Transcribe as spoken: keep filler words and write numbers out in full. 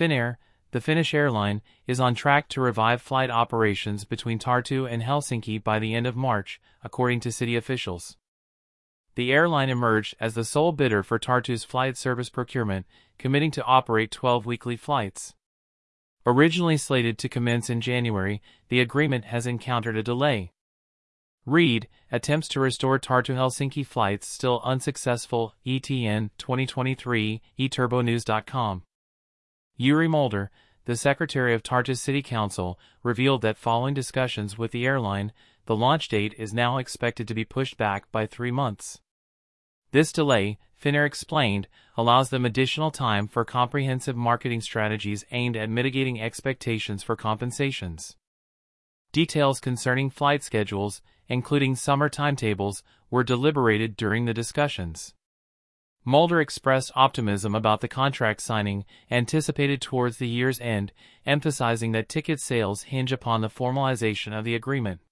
Finnair, the Finnish airline, is on track to revive flight operations between Tartu and Helsinki by the end of March, according to city officials. The airline emerged as the sole bidder for Tartu's flight service procurement, committing to operate twelve weekly flights. Originally slated to commence in January, the agreement has encountered a delay. Read, attempts to restore Tartu-Helsinki flights still unsuccessful, E T N twenty twenty-three, e turbo news dot com. Juri Mulder, the secretary of Tartu's city council, revealed that following discussions with the airline, the launch date is now expected to be pushed back by three months. This delay, Finnair explained, allows them additional time for comprehensive marketing strategies aimed at mitigating expectations for compensations. Details concerning flight schedules, including summer timetables, were deliberated during the discussions. Mulder expressed optimism about the contract signing anticipated towards the year's end, emphasizing that ticket sales hinge upon the formalization of the agreement.